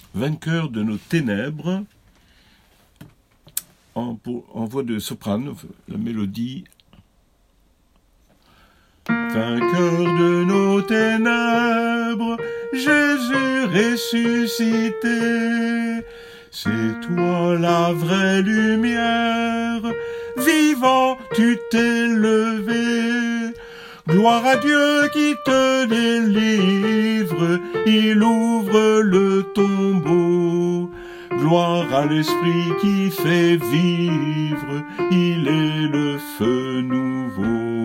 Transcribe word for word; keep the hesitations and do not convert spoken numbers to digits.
vainqueur de nos ténèbres, en, pour, en voix de soprano, la mélodie. Vainqueur de nos ténèbres, Jésus ressuscité, c'est toi la vraie lumière, vivant tu t'es levé. Gloire à Dieu qui te délivre, il ouvre le tombeau. Gloire à l'Esprit qui fait vivre, il est le feu nouveau.